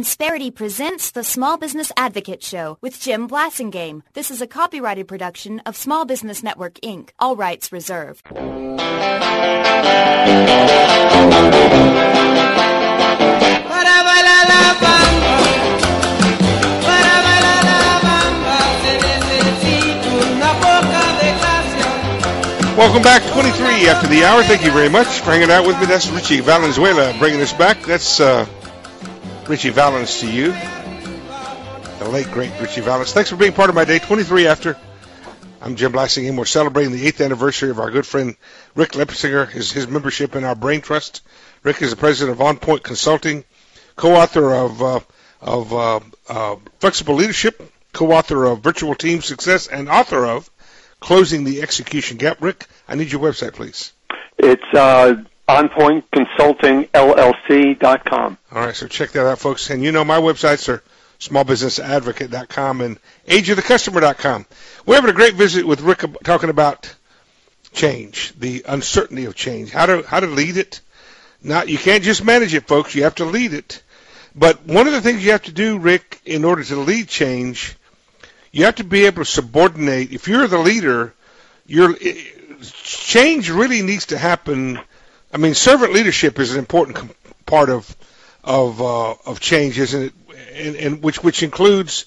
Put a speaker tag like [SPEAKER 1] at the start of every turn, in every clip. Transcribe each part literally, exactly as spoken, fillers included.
[SPEAKER 1] Insperity presents the Small Business Advocate Show with Jim Blasingame. This is a copyrighted production of Small Business Network, Incorporated. All rights reserved.
[SPEAKER 2] Welcome back, twenty-three after the hour. Thank you very much for hanging out with me. That's Richie Valenzuela bringing us back. That's uh, Richie Valens to you. The late, great Richie Valens. Thanks for being part of my day. twenty-three after. I'm Jim Blasingame. We're celebrating the eighth anniversary of our good friend Rick Lepsinger, his, his membership in our Brain Trust. Rick is the president of On Point Consulting, co-author of, uh, of uh, uh, Flexible Leadership, co-author of Virtual Team Success, and author of Closing the Execution Gap. Rick, I need your website, please.
[SPEAKER 3] It's uh, on point consulting L L C dot com.
[SPEAKER 2] All right, so check that out, folks. And you know my websites are small business advocate dot com and age of the customer dot com. We're having a great visit with Rick talking about change, the uncertainty of change, how to how to lead it. Not, you can't just manage it, folks. You have to lead it. But one of the things you have to do, Rick, in order to lead change, you have to be able to subordinate. If you're the leader, your change really needs to happen. I mean, servant leadership is an important com- part of of uh, of change, isn't it? And, and which which includes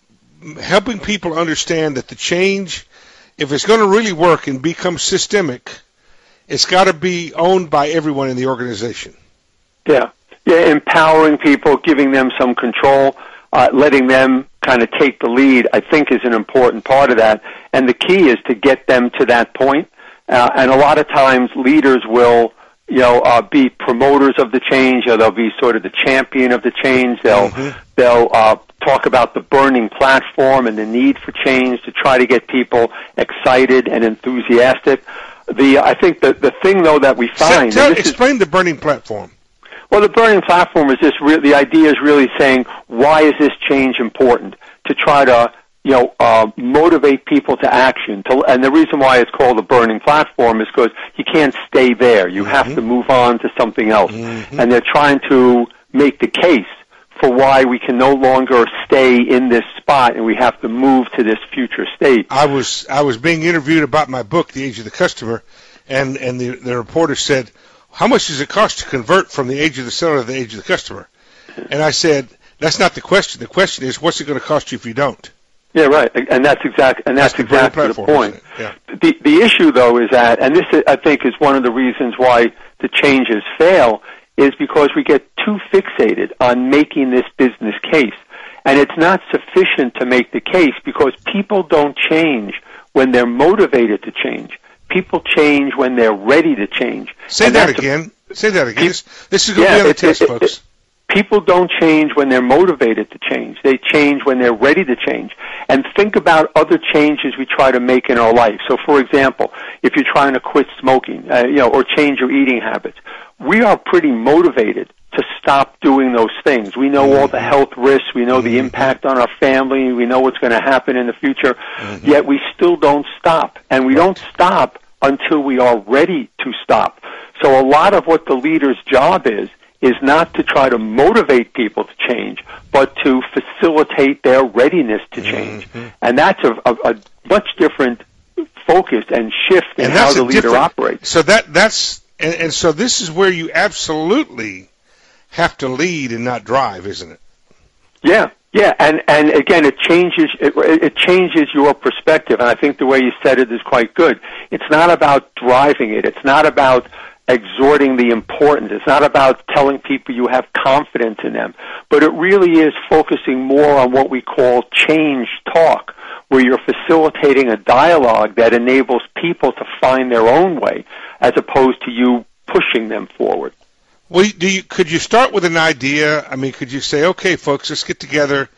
[SPEAKER 2] helping people understand that the change, if it's going to really work and become systemic, it's got to be owned by everyone in the organization.
[SPEAKER 3] Yeah, yeah, empowering people, giving them some control, uh, letting them kind of take the lead, I think, is an important part of that. And the key is to get them to that point. Uh, and a lot of times leaders will, you know, uh, be promoters of the change, or they'll be sort of the champion of the change. They'll mm-hmm. they'll uh, talk about the burning platform and the need for change to try to get people excited and enthusiastic. The I think the the thing though that we find
[SPEAKER 2] so, tell, explain is, the burning platform.
[SPEAKER 3] Well, the burning platform is just re- the idea is really saying, why is this change important? To try to, you know, uh, motivate people to action. To, and the reason why it's called the burning platform is because you can't stay there. You mm-hmm. have to move on to something else. Mm-hmm. And they're trying to make the case for why we can no longer stay in this spot and we have to move to this future state.
[SPEAKER 2] I was I was being interviewed about my book, The Age of the Customer, and, and the, the reporter said, how much does it cost to convert from the age of the seller to the age of the customer? And I said, that's not the question. The question is, what's it going to cost you if you don't?
[SPEAKER 3] Yeah, right. And that's exact. And that's, that's the exactly the point.
[SPEAKER 2] Yeah.
[SPEAKER 3] The the issue, though, is that, and this I think is one of the reasons why the changes fail, is because we get too fixated on making this business case, and it's not sufficient to make the case because people don't change when they're motivated to change. People change when they're ready to change.
[SPEAKER 2] Say
[SPEAKER 3] and
[SPEAKER 2] that again. A, Say that again. This, this is going to
[SPEAKER 3] yeah,
[SPEAKER 2] be on the
[SPEAKER 3] it,
[SPEAKER 2] test,
[SPEAKER 3] it,
[SPEAKER 2] folks.
[SPEAKER 3] It, people don't change when they're motivated to change. They change when they're ready to change. And think about other changes we try to make in our life. So, for example, if you're trying to quit smoking, uh, you know, or change your eating habits, we are pretty motivated to stop doing those things. We know all the health risks. We know the impact on our family. We know what's going to happen in the future. Mm-hmm. Yet we still don't stop. And we don't stop until we are ready to stop. So a lot of what the leader's job is, is not to try to motivate people to change, but to facilitate their readiness to change. Mm-hmm. And that's a, a, a much different focus and shift in
[SPEAKER 2] and
[SPEAKER 3] how the leader operates.
[SPEAKER 2] So that that's and, and so this is where you absolutely have to lead and not drive, isn't it?
[SPEAKER 3] Yeah, yeah, and and again, it changes it, it changes your perspective. And I think the way you said it is quite good. It's not about driving it. It's not about exhorting the importance. It's not about telling people you have confidence in them, but it really is focusing more on what we call change talk, where you're facilitating a dialogue that enables people to find their own way, as opposed to you pushing them forward.
[SPEAKER 2] Well, do you, could you start with an idea? I mean, could you say, okay, folks, let's get together,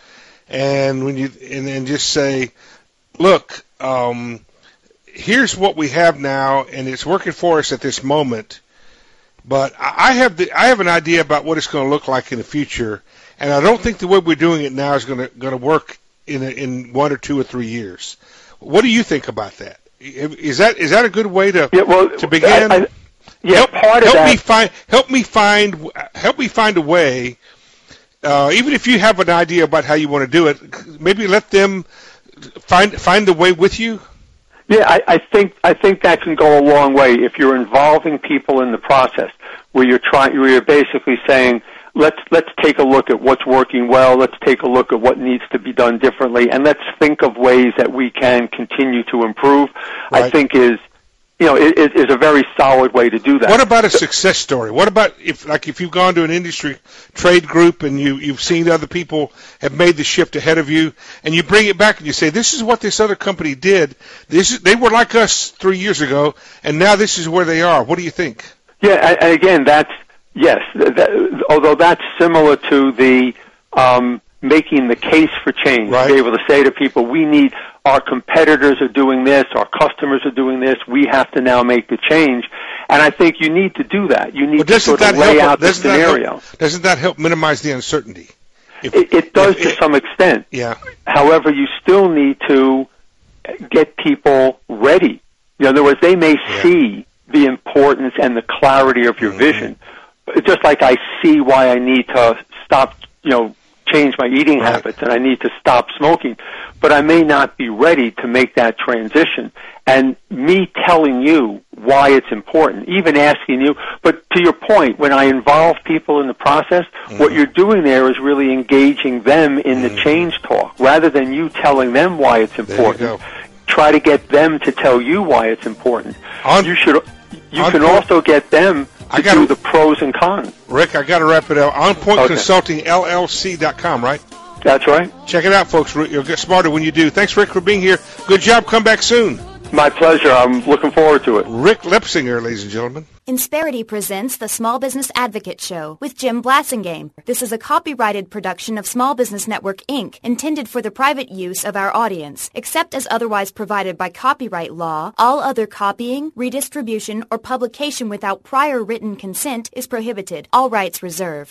[SPEAKER 2] and when you and then just say, look, um, here's what we have now, and it's working for us at this moment. But I have the I have an idea about what it's going to look like in the future, and I don't think the way we're doing it now is going to going to work in a, in one or two or three years. What do you think about that? Is that is that a good way to
[SPEAKER 3] yeah, well,
[SPEAKER 2] to begin?
[SPEAKER 3] I, I, yeah,
[SPEAKER 2] help,
[SPEAKER 3] part of
[SPEAKER 2] help
[SPEAKER 3] that.
[SPEAKER 2] me find help me find help me find a way uh, even if you have an idea about how you want to do it, maybe let them find find the way with you.
[SPEAKER 3] Yeah, I, I think I think that can go a long way if you're involving people in the process, where you're trying, where you're basically saying, let's let's take a look at what's working well, let's take a look at what needs to be done differently, and let's think of ways that we can continue to improve. Right. I think is you know is, is a very solid way to do that.
[SPEAKER 2] What about a success story? What about if like if you've gone to an industry trade group and you you've seen other people have made the shift ahead of you, and you bring it back and you say, this is what this other company did. This is, they were like us three years ago, and now this is where they are. What do you think?
[SPEAKER 3] Yeah, and again, that's yes. That, although that's similar to the um, making the case for change,
[SPEAKER 2] right.
[SPEAKER 3] Be able to say to people, we need, our competitors are doing this, our customers are doing this, we have to now make the change. And I think you need to do that. You need
[SPEAKER 2] well,
[SPEAKER 3] to sort of lay
[SPEAKER 2] help,
[SPEAKER 3] out the scenario.
[SPEAKER 2] That help, doesn't that help minimize the uncertainty?
[SPEAKER 3] If, it, it does if, to it, some extent.
[SPEAKER 2] Yeah.
[SPEAKER 3] However, you still need to get people ready. In other words, they may yeah. see the importance and the clarity of your mm-hmm. vision. Just like I see why I need to stop, you know, change my eating right. habits and I need to stop smoking, but I may not be ready to make that transition. And me telling you why it's important, even asking you, but to your point, when I involve people in the process, mm-hmm. what you're doing there is really engaging them in mm-hmm. the change talk, rather than you telling them why it's important. Try to get them to tell you why it's important. On, you should. You can point, also get them to I gotta, do the pros and cons.
[SPEAKER 2] Rick, I got to wrap it up. On Point Consulting L L C dot com, right?
[SPEAKER 3] That's right.
[SPEAKER 2] Check it out, folks. You'll get smarter when you do. Thanks, Rick, for being here. Good job. Come back soon.
[SPEAKER 3] My pleasure. I'm looking forward to it.
[SPEAKER 2] Rick Lepsinger, ladies and gentlemen.
[SPEAKER 1] Insperity presents the Small Business Advocate Show with Jim Blassingame. This is a copyrighted production of Small Business Network, Incorporated, intended for the private use of our audience. Except as otherwise provided by copyright law, all other copying, redistribution, or publication without prior written consent is prohibited. All rights reserved.